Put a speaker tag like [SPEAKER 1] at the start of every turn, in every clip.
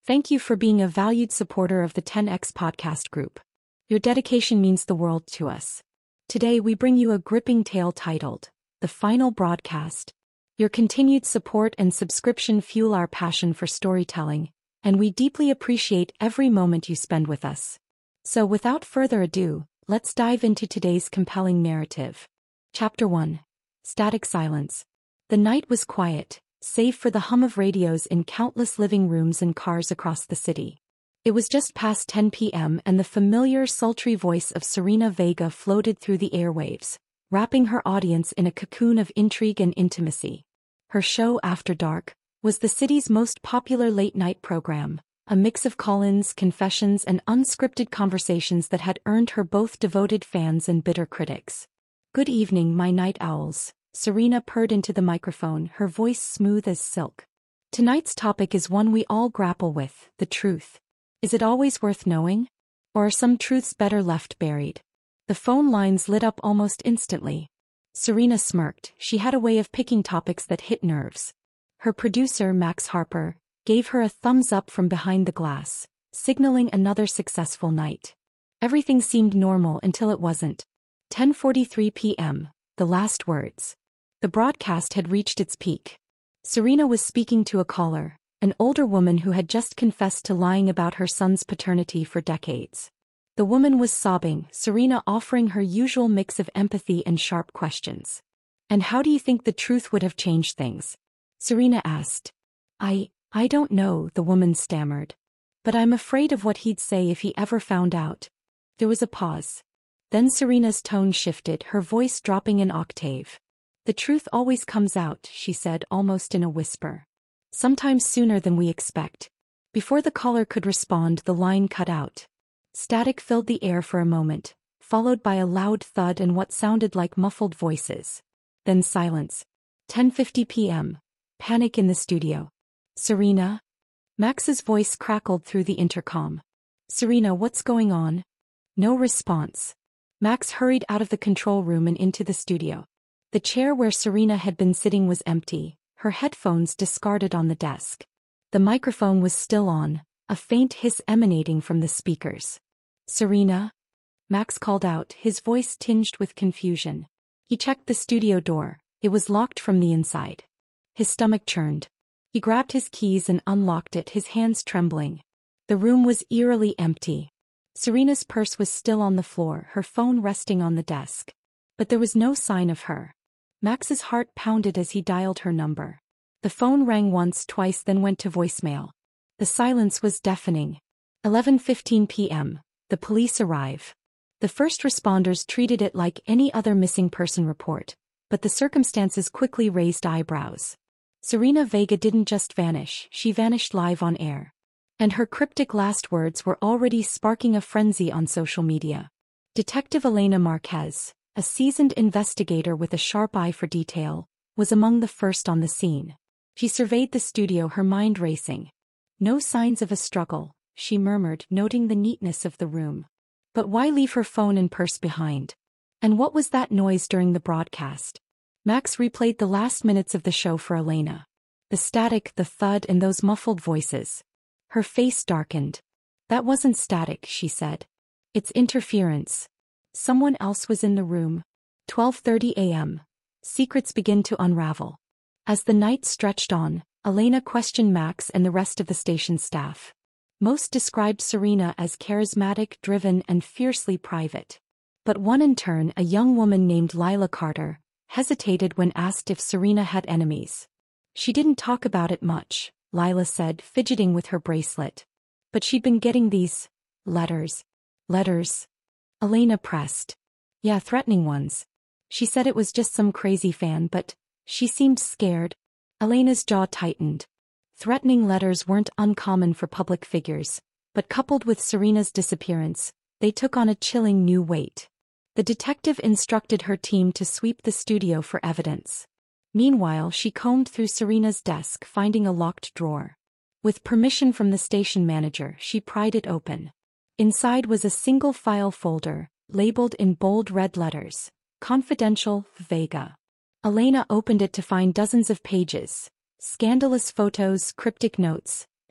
[SPEAKER 1] Thank you for being a valued supporter of the 10X podcast group. Your dedication means the world to us. Today we bring you a gripping tale titled, The Final Broadcast. Your continued support and subscription fuel our passion for storytelling, and we deeply appreciate every moment you spend with us. So without further ado, let's dive into today's compelling narrative. Chapter 1. Static Silence. The night was quiet, save for the hum of radios in countless living rooms and cars across the city. It was just past 10 p.m. and the familiar sultry voice of Serena Vega floated through the airwaves, wrapping her audience in a cocoon of intrigue and intimacy. Her show, After Dark, was the city's most popular late-night program, a mix of call-ins, confessions, and unscripted conversations that had earned her both devoted fans and bitter critics. "Good evening, my night owls," Serena purred into the microphone, her voice smooth as silk. "Tonight's topic is one we all grapple with, the truth. Is it always worth knowing? Or are some truths better left buried?" The phone lines lit up almost instantly. Serena smirked. She had a way of picking topics that hit nerves. Her producer, Max Harper, gave her a thumbs up from behind the glass, signaling another successful night. Everything seemed normal until it wasn't. 10:43 p.m., the last words. The broadcast had reached its peak. Serena was speaking to a caller, an older woman who had just confessed to lying about her son's paternity for decades. The woman was sobbing, Serena offering her usual mix of empathy and sharp questions. "And how do you think the truth would have changed things?" Serena asked. I don't know," the woman stammered. "But I'm afraid of what he'd say if he ever found out." There was a pause. Then Serena's tone shifted, her voice dropping an octave. "The truth always comes out," she said almost in a whisper. "Sometimes sooner than we expect." Before the caller could respond, the line cut out. Static filled the air for a moment, followed by a loud thud and what sounded like muffled voices. Then silence. 10:50 p.m. Panic in the studio. "Serena?" Max's voice crackled through the intercom. "Serena, what's going on?" No response. Max hurried out of the control room and into the studio. The chair where Serena had been sitting was empty, her headphones discarded on the desk. The microphone was still on, a faint hiss emanating from the speakers. "Serena?" Max called out, his voice tinged with confusion. He checked the studio door. It was locked from the inside. His stomach churned. He grabbed his keys and unlocked it, his hands trembling. The room was eerily empty. Serena's purse was still on the floor, her phone resting on the desk. But there was no sign of her. Max's heart pounded as he dialed her number. The phone rang once, twice, then went to voicemail. The silence was deafening. 11:15 p.m. The police arrive. The first responders treated it like any other missing person report, but the circumstances quickly raised eyebrows. Serena Vega didn't just vanish, she vanished live on air. And her cryptic last words were already sparking a frenzy on social media. Detective Elena Marquez, a seasoned investigator with a sharp eye for detail, was among the first on the scene. She surveyed the studio, her mind racing. "No signs of a struggle," she murmured, noting the neatness of the room. But why leave her phone and purse behind? And what was that noise during the broadcast? Max replayed the last minutes of the show for Elena. The static, the thud, and those muffled voices. Her face darkened. "That wasn't static," she said. "It's interference. Someone else was in the room." 12:30 a.m. Secrets begin to unravel. As the night stretched on, Elena questioned Max and the rest of the station staff. Most described Serena as charismatic, driven, and fiercely private. But one in turn, a young woman named Lila Carter, hesitated when asked if Serena had enemies. "She didn't talk about it much," Lila said, fidgeting with her bracelet. "But she'd been getting these letters." "Letters?" Elena pressed. "Yeah, threatening ones. She said it was just some crazy fan, but she seemed scared." Elena's jaw tightened. Threatening letters weren't uncommon for public figures, but coupled with Serena's disappearance, they took on a chilling new weight. The detective instructed her team to sweep the studio for evidence. Meanwhile, she combed through Serena's desk, finding a locked drawer. With permission from the station manager, she pried it open. Inside was a single file folder, labeled in bold red letters, "Confidential, Vega." Elena opened it to find dozens of pages, scandalous photos, cryptic notes,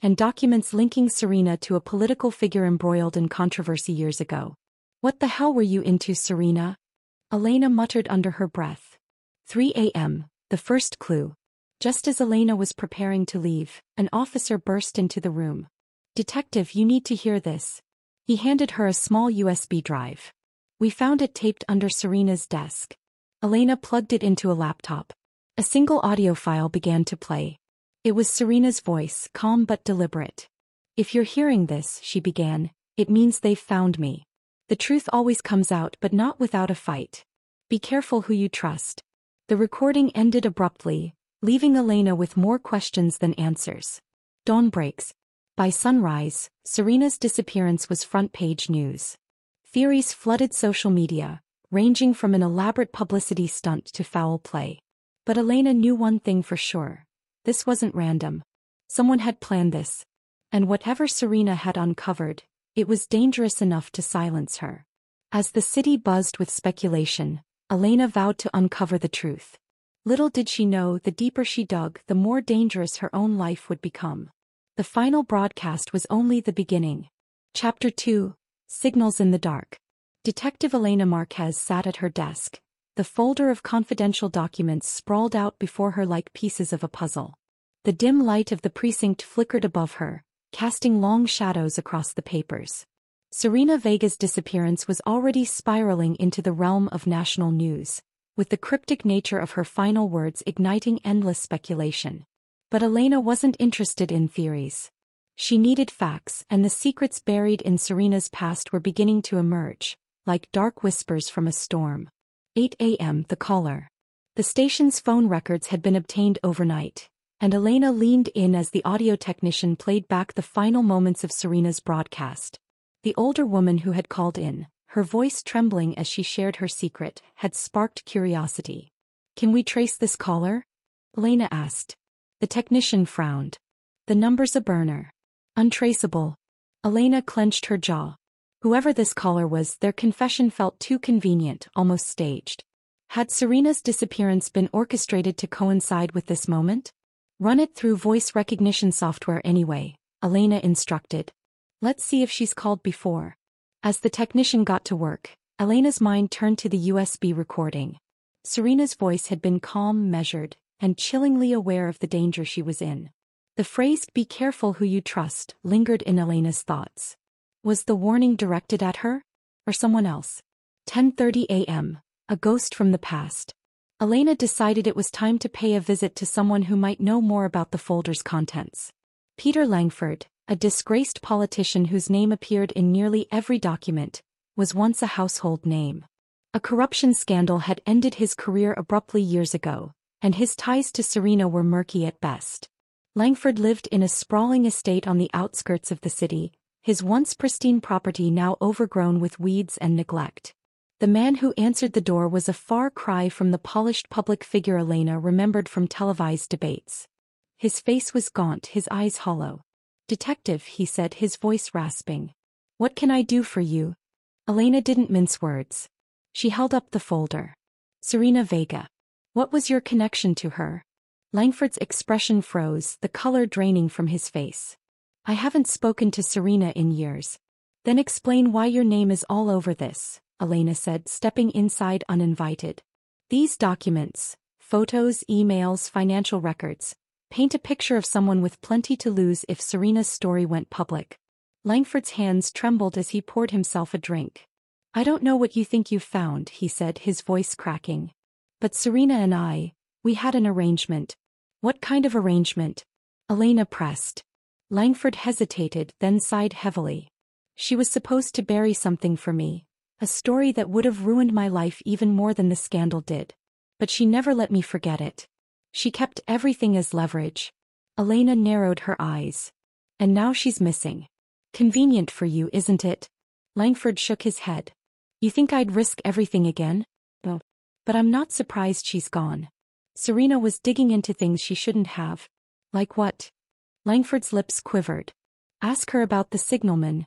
[SPEAKER 1] and documents linking Serena to a political figure embroiled in controversy years ago. What the hell were you into, Serena? Elena muttered under her breath. 3 a.m., the first clue. Just as Elena was preparing to leave, an officer burst into the room. Detective, you need to hear this. He handed her a small USB drive. We found it taped under Serena's desk. Elena plugged it into a laptop. A single audio file began to play. It was Serena's voice, calm but deliberate. If you're hearing this, she began, it means they've found me. The truth always comes out, but not without a fight. Be careful who you trust. The recording ended abruptly, leaving Elena with more questions than answers. Dawn breaks. By sunrise, Serena's disappearance was front-page news. Theories flooded social media, ranging from an elaborate publicity stunt to foul play. But Elena knew one thing for sure. This wasn't random. Someone had planned this. And whatever Serena had uncovered, it was dangerous enough to silence her. As the city buzzed with speculation, Elena vowed to uncover the truth. Little did she know, the deeper she dug, the more dangerous her own life would become. The final broadcast was only the beginning. Chapter 2: Signals in the Dark. Detective Elena Marquez sat at her desk. The folder of confidential documents sprawled out before her like pieces of a puzzle. The dim light of the precinct flickered above her, casting long shadows across the papers. Serena Vega's disappearance was already spiraling into the realm of national news, with the cryptic nature of her final words igniting endless speculation. But Elena wasn't interested in theories. She needed facts, and the secrets buried in Serena's past were beginning to emerge, like dark whispers from a storm. 8 a.m. The caller. The station's phone records had been obtained overnight, and Elena leaned in as the audio technician played back the final moments of Serena's broadcast. The older woman who had called in, her voice trembling as she shared her secret, had sparked curiosity. Can we trace this caller? Elena asked. The technician frowned. The number's a burner. Untraceable. Elena clenched her jaw. Whoever this caller was, their confession felt too convenient, almost staged. Had Serena's disappearance been orchestrated to coincide with this moment? Run it through voice recognition software anyway, Elena instructed. Let's see if she's called before. As the technician got to work, Elena's mind turned to the USB recording. Serena's voice had been calm, measured, and chillingly aware of the danger she was in. The phrase, "be careful who you trust," lingered in Elena's thoughts. Was the warning directed at her? Or someone else? 10:30 a.m., a ghost from the past. Elena decided it was time to pay a visit to someone who might know more about the folder's contents. Peter Langford, a disgraced politician whose name appeared in nearly every document, was once a household name. A corruption scandal had ended his career abruptly years ago, and his ties to Serena were murky at best. Langford lived in a sprawling estate on the outskirts of the city, his once pristine property now overgrown with weeds and neglect. The man who answered the door was a far cry from the polished public figure Elena remembered from televised debates. His face was gaunt, his eyes hollow. "Detective," he said, his voice rasping. "What can I do for you?" Elena didn't mince words. She held up the folder. "Serena Vega. What was your connection to her?" Langford's expression froze, the color draining from his face. "I haven't spoken to Serena in years." "Then explain why your name is all over this," Elena said, stepping inside uninvited. "These documents, photos, emails, financial records, paint a picture of someone with plenty to lose if Serena's story went public." Langford's hands trembled as he poured himself a drink. "I don't know what you think you've found," he said, his voice cracking. "But Serena and we had an arrangement." "What kind of arrangement?" Elena pressed. Langford hesitated, then sighed heavily. "She was supposed to bury something for me, a story that would have ruined my life even more than the scandal did. But she never let me forget it. She kept everything as leverage." Elena narrowed her eyes. "And now she's missing. Convenient for you, isn't it?" Langford shook his head. "You think I'd risk everything again? Oh. But I'm not surprised she's gone. Serena was digging into things she shouldn't have." "Like what?" Langford's lips quivered. "Ask her about the signalman."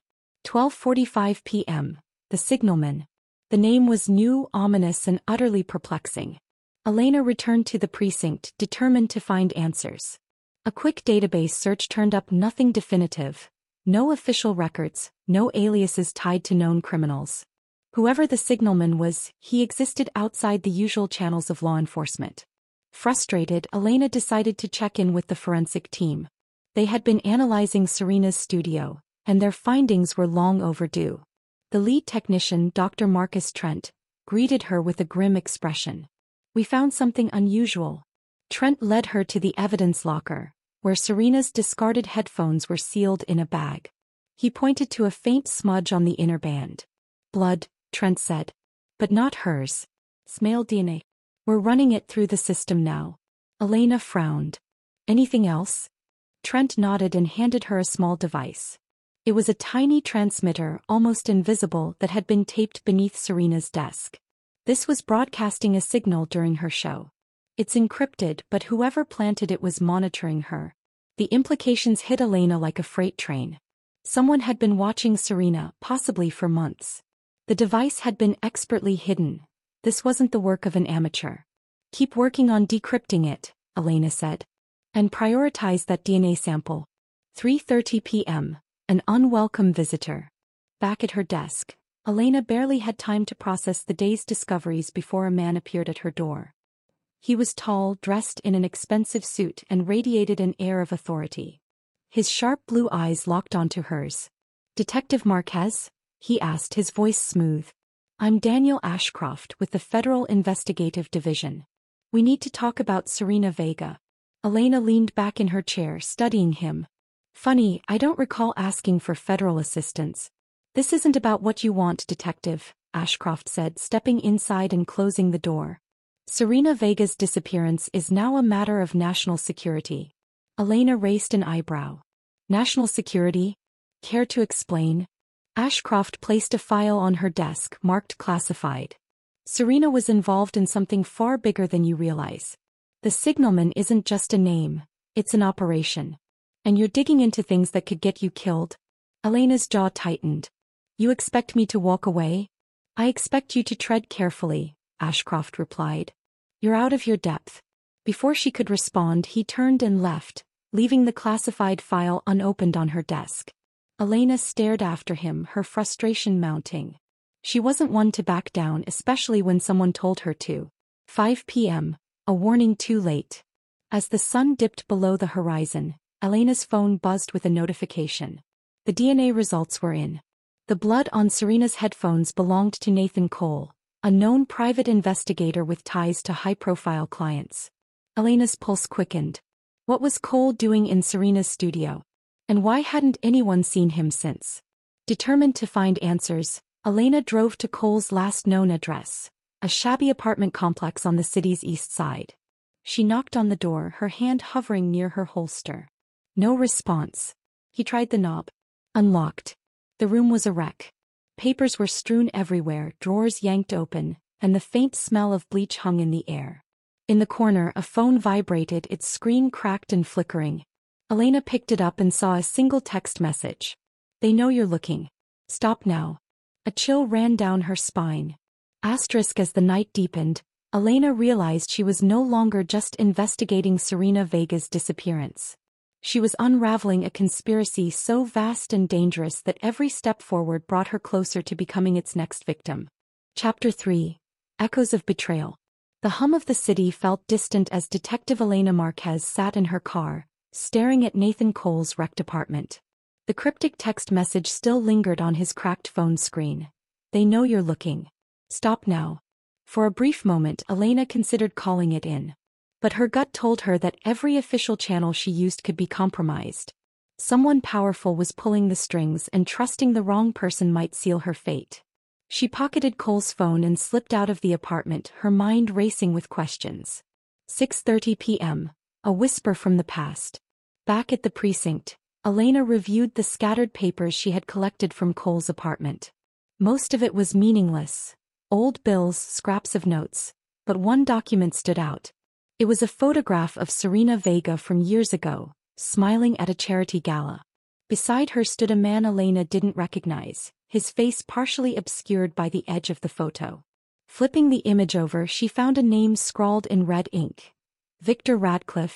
[SPEAKER 1] 12:45 p.m. The signalman. The name was new, ominous, and utterly perplexing. Elena returned to the precinct, determined to find answers. A quick database search turned up nothing definitive. No official records, no aliases tied to known criminals. Whoever the signalman was, he existed outside the usual channels of law enforcement. Frustrated, Elena decided to check in with the forensic team. They had been analyzing Serena's studio, and their findings were long overdue. The lead technician, Dr. Marcus Trent, greeted her with a grim expression. "We found something unusual." Trent led her to the evidence locker, where Serena's discarded headphones were sealed in a bag. He pointed to a faint smudge on the inner band. "Blood," Trent said. "But not hers. Smale DNA. We're running it through the system now." Elena frowned. "Anything else?" Trent nodded and handed her a small device. It was a tiny transmitter, almost invisible, that had been taped beneath Serena's desk. This was broadcasting a signal during her show. It's encrypted, but whoever planted it was monitoring her. The implications hit Elena like a freight train. Someone had been watching Serena, possibly for months. The device had been expertly hidden. This wasn't the work of an amateur. "Keep working on decrypting it," Elena said. "And prioritize that DNA sample." 3:30 p.m. An unwelcome visitor. Back at her desk, Elena barely had time to process the day's discoveries before a man appeared at her door. He was tall, dressed in an expensive suit, and radiated an air of authority. His sharp blue eyes locked onto hers. "Detective Marquez?" he asked, his voice smooth. "I'm Daniel Ashcroft with the Federal Investigative Division. We need to talk about Serena Vega." Elena leaned back in her chair, studying him. "Funny, I don't recall asking for federal assistance." "This isn't about what you want, Detective," Ashcroft said, stepping inside and closing the door. "Serena Vega's disappearance is now a matter of national security." Elena raised an eyebrow. "National security? Care to explain?" Ashcroft placed a file on her desk, marked classified. "Serena was involved in something far bigger than you realize. The signalman isn't just a name, it's an operation. And you're digging into things that could get you killed." Elena's jaw tightened. "You expect me to walk away?" "I expect you to tread carefully," Ashcroft replied. "You're out of your depth." Before she could respond, he turned and left, leaving the classified file unopened on her desk. Elena stared after him, her frustration mounting. She wasn't one to back down, especially when someone told her to. 5 p.m., a warning too late. As the sun dipped below the horizon, Elena's phone buzzed with a notification. The DNA results were in. The blood on Serena's headphones belonged to Nathan Cole, a known private investigator with ties to high-profile clients. Elena's pulse quickened. What was Cole doing in Serena's studio? And why hadn't anyone seen him since? Determined to find answers, Elena drove to Cole's last known address, a shabby apartment complex on the city's east side. She knocked on the door, her hand hovering near her holster. No response. He tried the knob. Unlocked. The room was a wreck. Papers were strewn everywhere, drawers yanked open, and the faint smell of bleach hung in the air. In the corner, a phone vibrated, its screen cracked and flickering. Elena picked it up and saw a single text message. "They know you're looking. Stop now." A chill ran down her spine. Asterisk. As the night deepened, Elena realized she was no longer just investigating Serena Vega's disappearance. She was unraveling a conspiracy so vast and dangerous that every step forward brought her closer to becoming its next victim. Chapter 3. Echoes of Betrayal. The hum of the city felt distant as Detective Elena Marquez sat in her car, staring at Nathan Cole's wrecked apartment. The cryptic text message still lingered on his cracked phone screen. "They know you're looking. Stop now." For a brief moment, Elena considered calling it in. But her gut told her that every official channel she used could be compromised. Someone powerful was pulling the strings, and trusting the wrong person might seal her fate. She pocketed Cole's phone and slipped out of the apartment, her mind racing with questions. 6:30 p.m. A whisper from the past. Back at the precinct, Elena reviewed the scattered papers she had collected from Cole's apartment. Most of it was meaningless. Old bills, scraps of notes. But one document stood out. It was a photograph of Serena Vega from years ago, smiling at a charity gala. Beside her stood a man Elena didn't recognize, his face partially obscured by the edge of the photo. Flipping the image over, she found a name scrawled in red ink. Victor Radcliffe.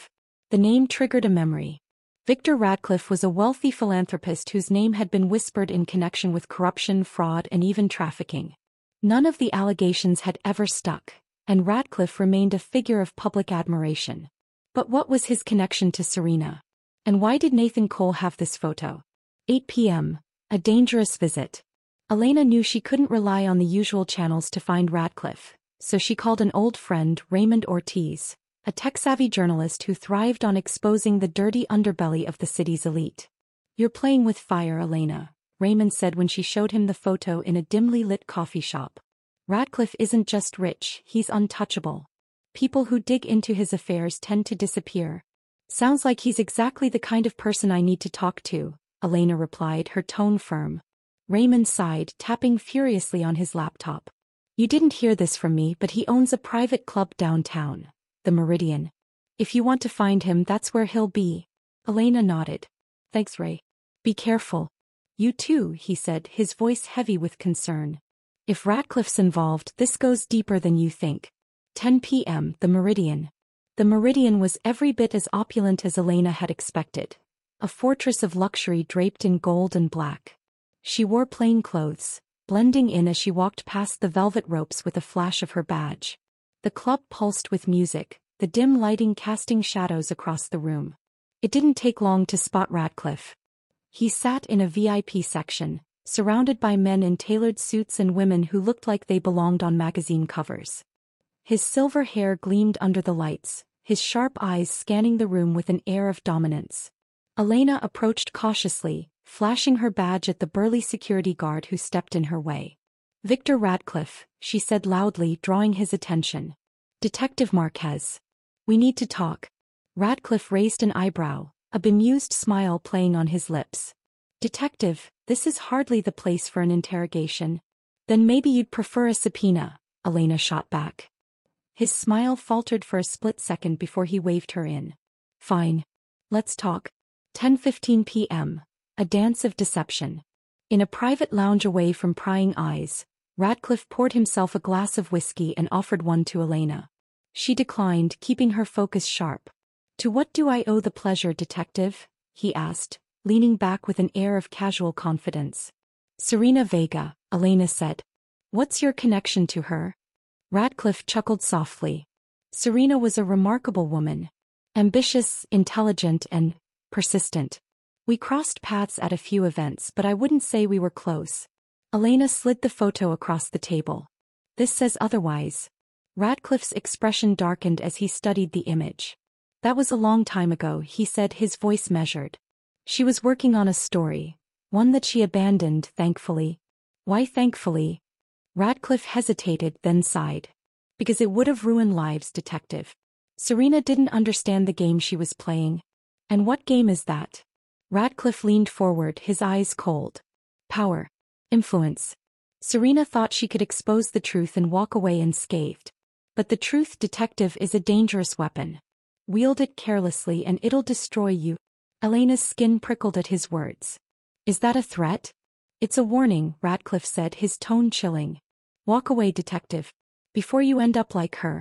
[SPEAKER 1] The name triggered a memory. Victor Radcliffe was a wealthy philanthropist whose name had been whispered in connection with corruption, fraud, and even trafficking. None of the allegations had ever stuck, and Radcliffe remained a figure of public admiration. But what was his connection to Serena? And why did Nathan Cole have this photo? 8 p.m. A dangerous visit. Elena knew she couldn't rely on the usual channels to find Radcliffe, so she called an old friend, Raymond Ortiz, a tech-savvy journalist who thrived on exposing the dirty underbelly of the city's elite. "You're playing with fire, Elena," Raymond said when she showed him the photo in a dimly lit coffee shop. "Radcliffe isn't just rich, he's untouchable. People who dig into his affairs tend to disappear." "Sounds like he's exactly the kind of person I need to talk to," Elena replied, her tone firm. Raymond sighed, tapping furiously on his laptop. "You didn't hear this from me, but he owns a private club downtown, the Meridian. If you want to find him, that's where he'll be." Elena nodded. "Thanks, Ray. Be careful." "You too," he said, his voice heavy with concern. "If Radcliffe's involved, this goes deeper than you think." 10 p.m. The Meridian. The Meridian was every bit as opulent as Elena had expected. A fortress of luxury draped in gold and black. She wore plain clothes, blending in as she walked past the velvet ropes with a flash of her badge. The club pulsed with music, the dim lighting casting shadows across the room. It didn't take long to spot Radcliffe. He sat in a VIP section, surrounded by men in tailored suits and women who looked like they belonged on magazine covers. His silver hair gleamed under the lights, his sharp eyes scanning the room with an air of dominance. Elena approached cautiously, flashing her badge at the burly security guard who stepped in her way. "Victor Radcliffe," she said loudly, drawing his attention. "Detective Marquez. We need to talk." Radcliffe raised an eyebrow, a bemused smile playing on his lips. "Detective, this is hardly the place for an interrogation." "Then maybe you'd prefer a subpoena," Elena shot back. His smile faltered for a split second before he waved her in. "Fine. Let's talk." 10:15 p.m. A dance of deception. In a private lounge away from prying eyes, Radcliffe poured himself a glass of whiskey and offered one to Elena. She declined, keeping her focus sharp. "To what do I owe the pleasure, detective?" he asked, leaning back with an air of casual confidence. "Serena Vega," Elena said. "What's your connection to her?" Radcliffe chuckled softly. "Serena was a remarkable woman. Ambitious, intelligent, and persistent. We crossed paths at a few events, but I wouldn't say we were close." Elena slid the photo across the table. "This says otherwise." Radcliffe's expression darkened as he studied the image. "That was a long time ago," he said, his voice measured. "She was working on a story, one that she abandoned, thankfully." "Why thankfully?" Radcliffe hesitated, then sighed. "Because it would have ruined lives, detective. Serena didn't understand the game she was playing." "And what game is that?" Radcliffe leaned forward, his eyes cold. "Power. Influence. Serena thought she could expose the truth and walk away unscathed. But the truth, detective, is a dangerous weapon. Wield it carelessly and it'll destroy you." Elena's skin prickled at his words. "Is that a threat?" "It's a warning," Radcliffe said, his tone chilling. "Walk away, detective, before you end up like her."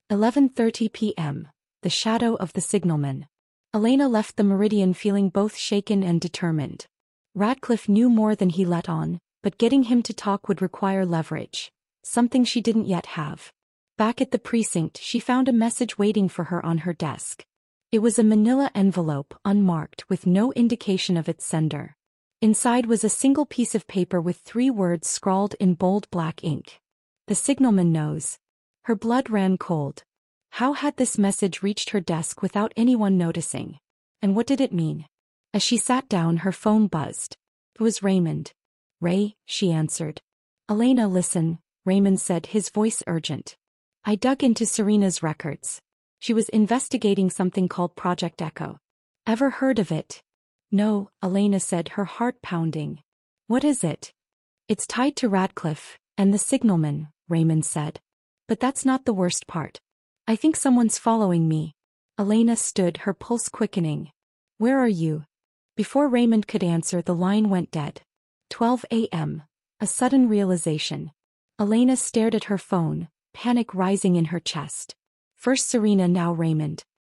[SPEAKER 1] 11:30 p.m. The shadow of the signalman. Elena left the Meridian feeling both shaken and determined. Radcliffe knew more than he let on, but getting him to talk would require leverage, something she didn't yet have. Back at the precinct, she found a message waiting for her on her desk. It was a manila envelope, unmarked, with no indication of its sender. Inside was a single piece of paper with 3 words scrawled in bold black ink. "The signalman knows." Her blood ran cold. How had this message reached her desk without anyone noticing? And what did it mean? As she sat down, her phone buzzed. It was Raymond. "Ray," she answered. "Elena, listen," Raymond said, his voice urgent. "I dug into Serena's records. She was investigating something called Project Echo. Ever heard of it?" "No," Elena said, her heart pounding. "What is it?" "It's tied to Radcliffe and the signalman," Raymond said. "But that's not the worst part. I think someone's following me." Elena stood, her pulse quickening. "Where are you?" Before Raymond could answer, the line went dead. 12 a.m. A sudden realization. Elena stared at her phone, panic rising in her chest. First Serena, now Raymond.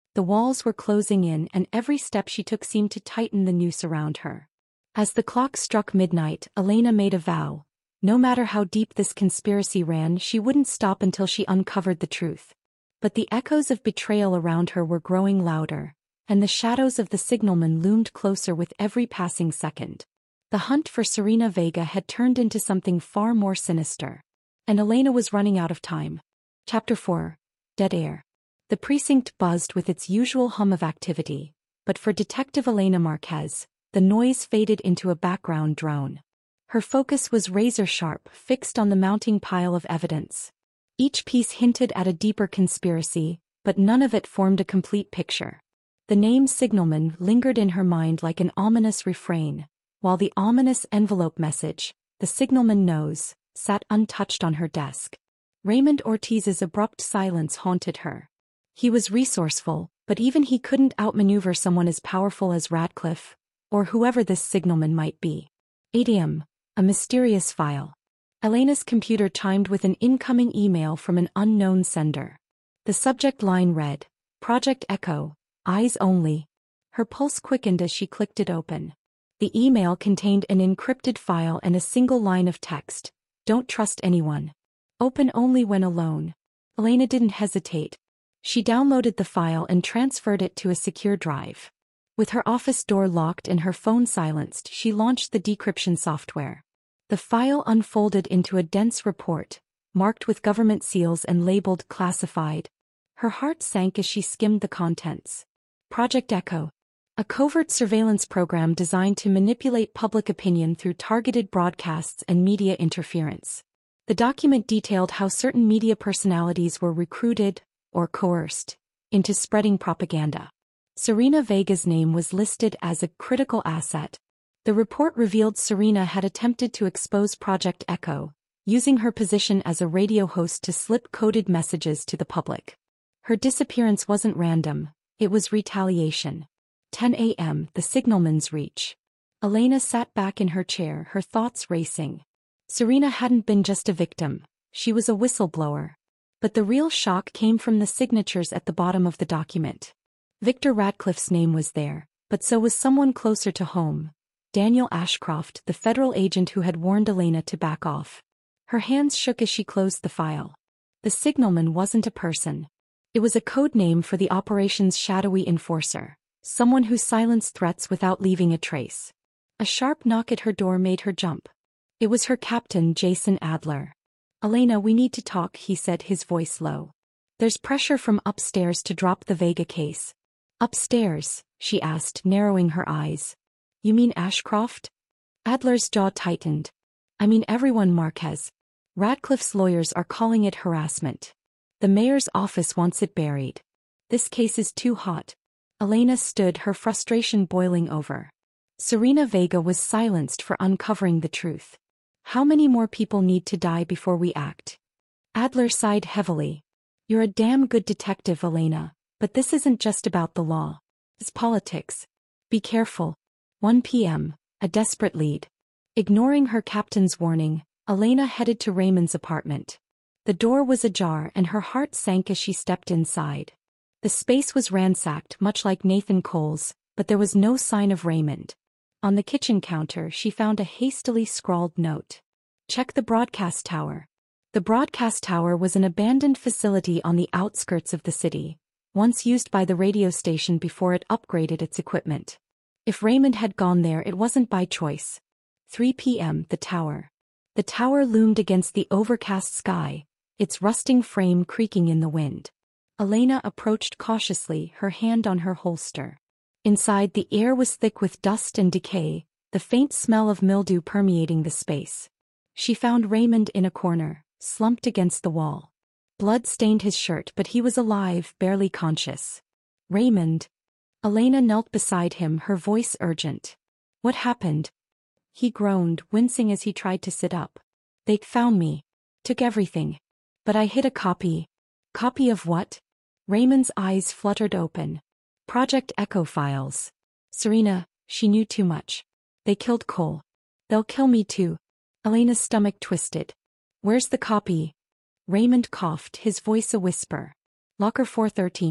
[SPEAKER 1] The walls were closing in and every step she took seemed to tighten the noose around her. As the clock struck midnight, Elena made a vow. No matter how deep this conspiracy ran, she wouldn't stop until she uncovered the truth. But the echoes of betrayal around her were growing louder, and the shadows of the signalman loomed closer with every passing second. The hunt for Serena Vega had turned into something far more sinister. And Elena was running out of time. Chapter 4. Dead Air. The precinct buzzed with its usual hum of activity, but for Detective Elena Marquez, the noise faded into a background drone. Her focus was razor-sharp, fixed on the mounting pile of evidence. Each piece hinted at a deeper conspiracy, but none of it formed a complete picture. The name Signalman lingered in her mind like an ominous refrain, while the ominous envelope message, "The Signalman knows," sat untouched on her desk. Raymond Ortiz's abrupt silence haunted her. He was resourceful, but even he couldn't outmaneuver someone as powerful as Radcliffe, or whoever this signalman might be. ATM, a mysterious file. Elena's computer chimed with an incoming email from an unknown sender. The subject line read, Project Echo, eyes only. Her pulse quickened as she clicked it open. The email contained an encrypted file and a single line of text. Don't trust anyone. Open only when alone. Elena didn't hesitate. She downloaded the file and transferred it to a secure drive. With her office door locked and her phone silenced, she launched the decryption software. The file unfolded into a dense report, marked with government seals and labeled classified. Her heart sank as she skimmed the contents. Project Echo. A covert surveillance program designed to manipulate public opinion through targeted broadcasts and media interference. The document detailed how certain media personalities were recruited, or coerced, into spreading propaganda. Serena Vega's name was listed as a critical asset. The report revealed Serena had attempted to expose Project Echo, using her position as a radio host to slip coded messages to the public. Her disappearance wasn't random, it was retaliation. 10 a.m., the signalman's reach. Elena sat back in her chair, her thoughts racing. Serena hadn't been just a victim, she was a whistleblower. But the real shock came from the signatures at the bottom of the document. Victor Radcliffe's name was there, but so was someone closer to home. Daniel Ashcroft, the federal agent who had warned Elena to back off. Her hands shook as she closed the file. The signalman wasn't a person. It was a code name for the operation's shadowy enforcer, someone who silenced threats without leaving a trace. A sharp knock at her door made her jump. It was her captain, Jason Adler. Elena, we need to talk, he said, his voice low. There's pressure from upstairs to drop the Vega case. Upstairs? She asked, narrowing her eyes. You mean Ashcroft? Adler's jaw tightened. I mean everyone, Marquez. Radcliffe's lawyers are calling it harassment. The mayor's office wants it buried. This case is too hot. Elena stood, her frustration boiling over. Serena Vega was silenced for uncovering the truth. How many more people need to die before we act? Adler sighed heavily. You're a damn good detective, Elena, but this isn't just about the law. It's politics. Be careful. 1 p.m., a desperate lead. Ignoring her captain's warning, Elena headed to Raymond's apartment. The door was ajar and her heart sank as she stepped inside. The space was ransacked, much like Nathan Cole's, but there was no sign of Raymond. On the kitchen counter, she found a hastily scrawled note. Check the broadcast tower. The broadcast tower was an abandoned facility on the outskirts of the city, once used by the radio station before it upgraded its equipment. If Raymond had gone there, it wasn't by choice. 3 p.m., the tower. The tower loomed against the overcast sky, its rusting frame creaking in the wind. Elena approached cautiously, her hand on her holster. Inside, the air was thick with dust and decay, the faint smell of mildew permeating the space. She found Raymond in a corner, slumped against the wall. Blood stained his shirt, but he was alive, barely conscious. Raymond. Elena knelt beside him, her voice urgent. What happened? He groaned, wincing as he tried to sit up. They found me. Took everything. But I hid a copy. Copy of what? Raymond's eyes fluttered open. Project Echo files. Serena, she knew too much. They killed Cole. They'll kill me too. Elena's stomach twisted. Where's the copy? Raymond coughed, his voice a whisper. Locker 413.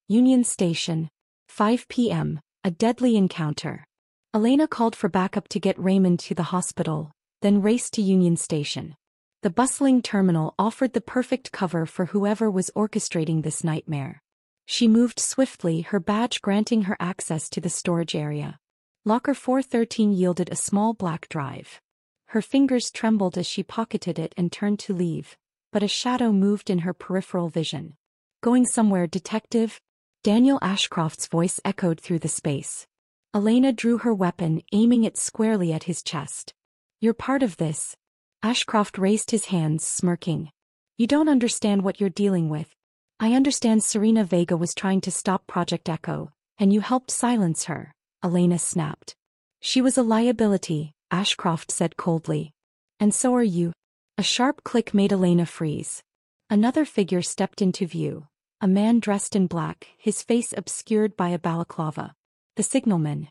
[SPEAKER 1] Union Station. 5 p.m. A deadly encounter. Elena called for backup to get Raymond to the hospital, then raced to Union Station. The bustling terminal offered the perfect cover for whoever was orchestrating this nightmare. She moved swiftly, her badge granting her access to the storage area. Locker 413 yielded a small black drive. Her fingers trembled as she pocketed it and turned to leave, but a shadow moved in her peripheral vision. "Going somewhere, detective?" Daniel Ashcroft's voice echoed through the space. Elena drew her weapon, aiming it squarely at his chest. "You're part of this." Ashcroft raised his hands, smirking. "You don't understand what you're dealing with. I understand Serena Vega was trying to stop Project Echo, and you helped silence her," Elena snapped. "She was a liability," Ashcroft said coldly. "And so are you." A sharp click made Elena freeze. Another figure stepped into view. A man dressed in black, his face obscured by a balaclava. The signalman.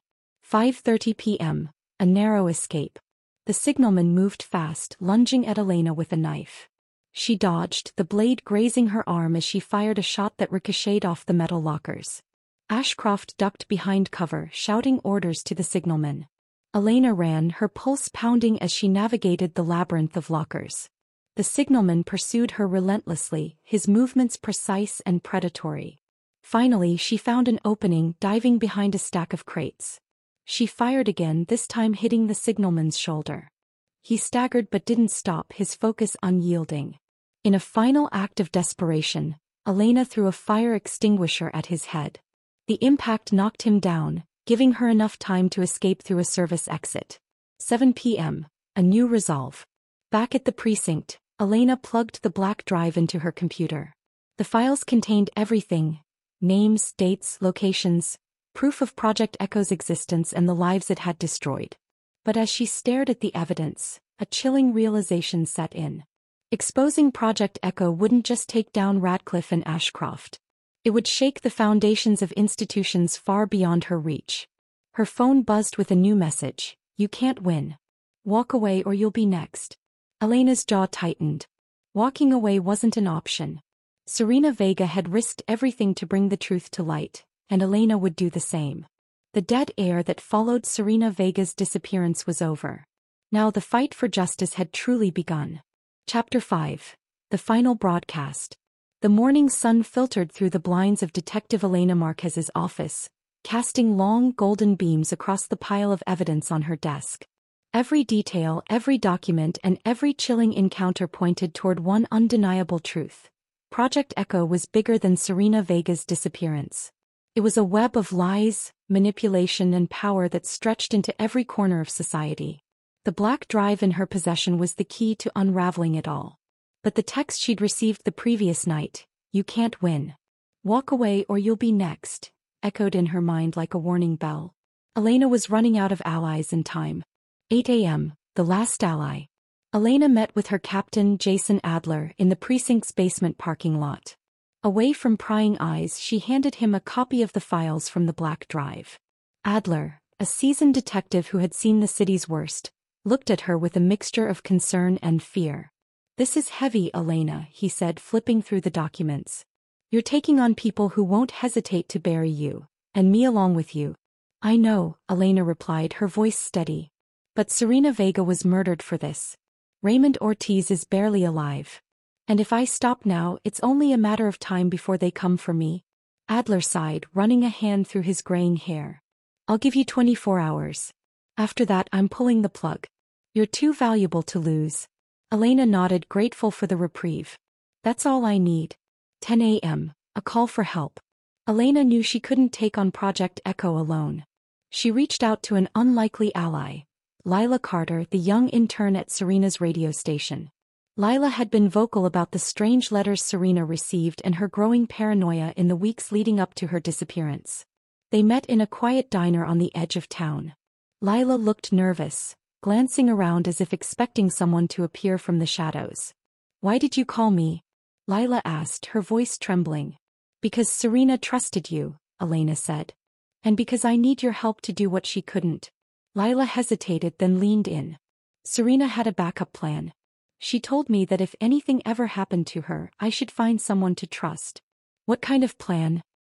[SPEAKER 1] 5:30 p.m. A narrow escape. The signalman moved fast, lunging at Elena with a knife. She dodged, the blade grazing her arm as she fired a shot that ricocheted off the metal lockers. Ashcroft ducked behind cover, shouting orders to the signalman. Elena ran, her pulse pounding as she navigated the labyrinth of lockers. The signalman pursued her relentlessly, his movements precise and predatory. Finally, she found an opening, diving behind a stack of crates. She fired again, this time hitting the signalman's shoulder. He staggered but didn't stop, his focus unyielding. In a final act of desperation, Elena threw a fire extinguisher at his head. The impact knocked him down, giving her enough time to escape through a service exit. 7 p.m. A new resolve. Back at the precinct, Elena plugged the black drive into her computer. The files contained everything: names, dates, locations, proof of Project Echo's existence and the lives it had destroyed. But as she stared at the evidence, a chilling realization set in. Exposing Project Echo wouldn't just take down Radcliffe and Ashcroft. It would shake the foundations of institutions far beyond her reach. Her phone buzzed with a new message: "You can't win. Walk away or you'll be next." Elena's jaw tightened. Walking away wasn't an option. Serena Vega had risked everything to bring the truth to light, and Elena would do the same. The dead air that followed Serena Vega's disappearance was over. Now the fight for justice had truly begun. Chapter 5. The Final Broadcast. The morning sun filtered through the blinds of Detective Elena Marquez's office, casting long golden beams across the pile of evidence on her desk. Every detail, every document, and every chilling encounter pointed toward one undeniable truth. Project Echo was bigger than Serena Vega's disappearance. It was a web of lies, manipulation, and power that stretched into every corner of society. The black drive in her possession was the key to unraveling it all. But the text she'd received the previous night, "You can't win. Walk away or you'll be next," echoed in her mind like a warning bell. Elena was running out of allies and time. 8 a.m., the last ally. Elena met with her captain, Jason Adler, in the precinct's basement parking lot. Away from prying eyes, she handed him a copy of the files from the black drive. Adler, a seasoned detective who had seen the city's worst, looked at her with a mixture of concern and fear. "This is heavy, Elena," he said, flipping through the documents. "You're taking on people who won't hesitate to bury you, and me along with you." "I know," Elena replied, her voice steady. "But Serena Vega was murdered for this. Raymond Ortiz is barely alive. And if I stop now, it's only a matter of time before they come for me." Adler sighed, running a hand through his graying hair. "I'll give you 24 hours. After that, I'm pulling the plug. You're too valuable to lose." Elena nodded, grateful for the reprieve. "That's all I need." 10 a.m., a call for help. Elena knew she couldn't take on Project Echo alone. She reached out to an unlikely ally, Lila Carter, the young intern at Serena's radio station. Lila had been vocal about the strange letters Serena received and her growing paranoia in the weeks leading up to her disappearance. They met in a quiet diner on the edge of town. Lila looked nervous, glancing around as if expecting someone to appear from the shadows. "Why did you call me?" Lila asked, her voice trembling. "Because Serena trusted you," Elena said. "And because I need your help to do what she couldn't." Lila hesitated, then leaned in. "Serena had a backup plan. She told me that if anything ever happened to her, I should find someone to trust." "What kind of plan?"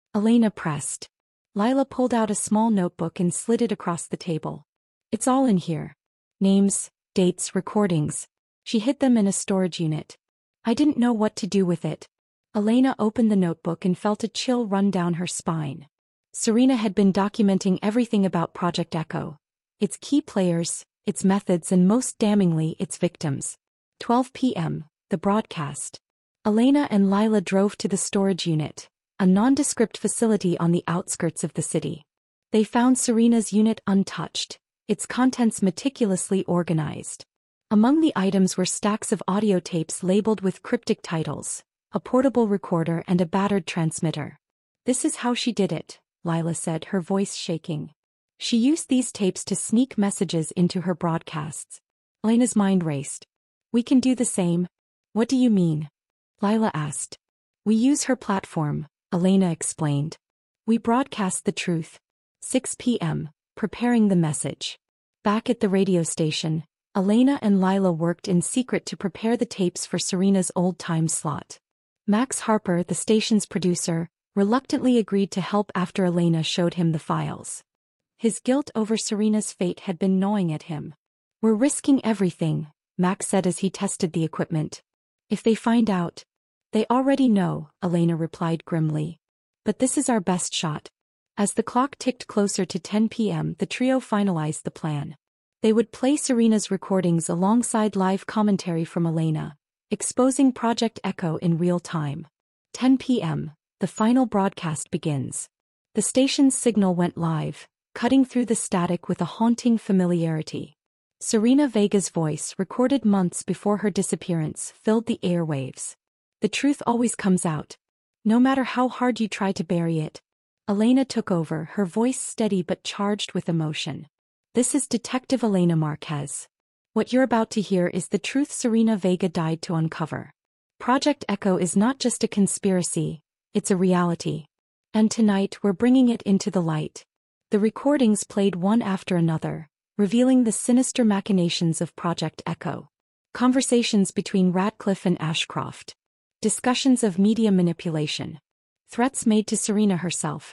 [SPEAKER 1] Elena pressed. Lila pulled out a small notebook and slid it across the table. It's all in here. Names, dates, recordings. She hid them in a storage unit. I didn't know what to do with it. Elena opened the notebook and felt a chill run down her spine. Serena had been documenting everything about Project Echo. Its key players, its methods, and most damningly, its victims. 12 p.m., the broadcast. Elena and Lila drove to the storage unit, a nondescript facility on the outskirts of the city. They found Serena's unit untouched, its contents meticulously organized. Among the items were stacks of audio tapes labeled with cryptic titles, a portable recorder and a battered transmitter. This is how she did it, Lila said, her voice shaking. She used these tapes to sneak messages into her broadcasts. Elena's mind raced. We can do the same. What do you mean? Lila asked. We use her platform, Elena explained. We broadcast the truth. 6 p.m., preparing the message. Back at the radio station, Elena and Lila worked in secret to prepare the tapes for Serena's old-time slot. Max Harper, the station's producer, reluctantly agreed to help after Elena showed him the files. His guilt over Serena's fate had been gnawing at him. We're risking everything, Max said as he tested the equipment. If they find out, they already know, Elena replied grimly. But this is our best shot. As the clock ticked closer to 10 p.m., the trio finalized the plan. They would play Serena's recordings alongside live commentary from Elena, exposing Project Echo in real time. 10 p.m., the final broadcast begins. The station's signal went live, cutting through the static with a haunting familiarity. Serena Vega's voice, recorded months before her disappearance, filled the airwaves. The truth always comes out. No matter how hard you try to bury it. Elena took over, her voice steady but charged with emotion. This is Detective Elena Marquez. What you're about to hear is the truth Serena Vega died to uncover. Project Echo is not just a conspiracy, it's a reality. And tonight we're bringing it into the light. The recordings played one after another, revealing the sinister machinations of Project Echo. Conversations between Ratcliffe and Ashcroft. Discussions of media manipulation. Threats made to Serena herself.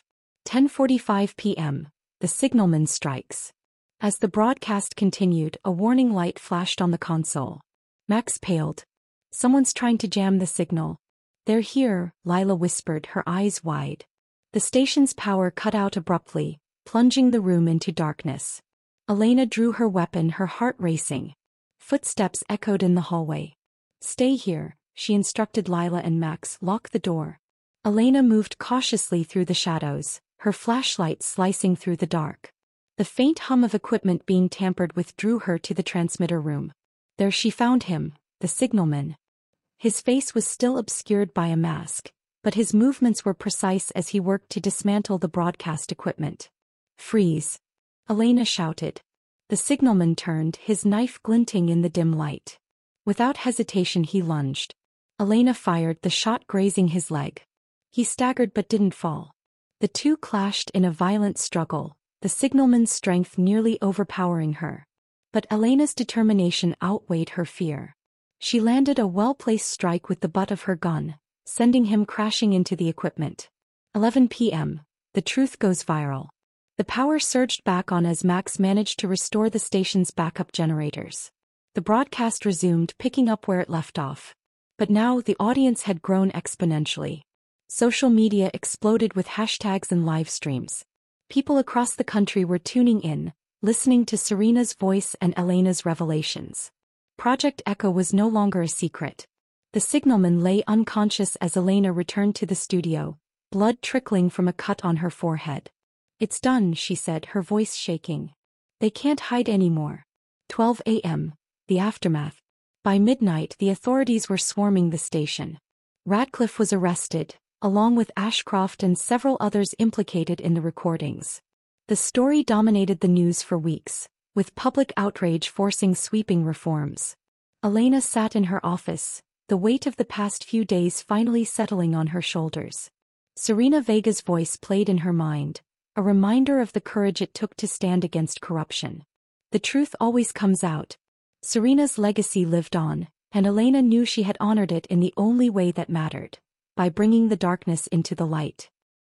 [SPEAKER 1] 10:45 p.m., the signalman strikes. As the broadcast continued, a warning light flashed on the console. Max paled. Someone's trying to jam the signal. They're here, Lila whispered, her eyes wide. The station's power cut out abruptly, plunging the room into darkness. Elena drew her weapon, her heart racing. Footsteps echoed in the hallway. Stay here, she instructed Lila and Max. Lock the door. Elena moved cautiously through the shadows, her flashlight slicing through the dark. The faint hum of equipment being tampered with drew her to the transmitter room. There she found him, the signalman. His face was still obscured by a mask, but his movements were precise as he worked to dismantle the broadcast equipment. Freeze! Elena shouted. The signalman turned, his knife glinting in the dim light. Without hesitation he lunged. Elena fired, the shot grazing his leg. He staggered but didn't fall. The two clashed in a violent struggle, the signalman's strength nearly overpowering her. But Elena's determination outweighed her fear. She landed a well-placed strike with the butt of her gun, sending him crashing into the equipment. 11 p.m., the truth goes viral. The power surged back on as Max managed to restore the station's backup generators. The broadcast resumed, picking up where it left off. But now the audience had grown exponentially. Social media exploded with hashtags and live streams. People across the country were tuning in, listening to Serena's voice and Elena's revelations. Project Echo was no longer a secret. The signalman lay unconscious as Elena returned to the studio, blood trickling from a cut on her forehead. It's done, she said, her voice shaking. They can't hide anymore. 12 a.m., the aftermath. By midnight, the authorities were swarming the station. Ratcliffe was arrested, along with Ashcroft and several others implicated in the recordings. The story dominated the news for weeks, with public outrage forcing sweeping reforms. Elena sat in her office, the weight of the past few days finally settling on her shoulders. Serena Vega's voice played in her mind, a reminder of the courage it took to stand against corruption. The truth always comes out. Serena's legacy lived on, and Elena knew she had honored it in the only way that mattered, by bringing the darkness into the light.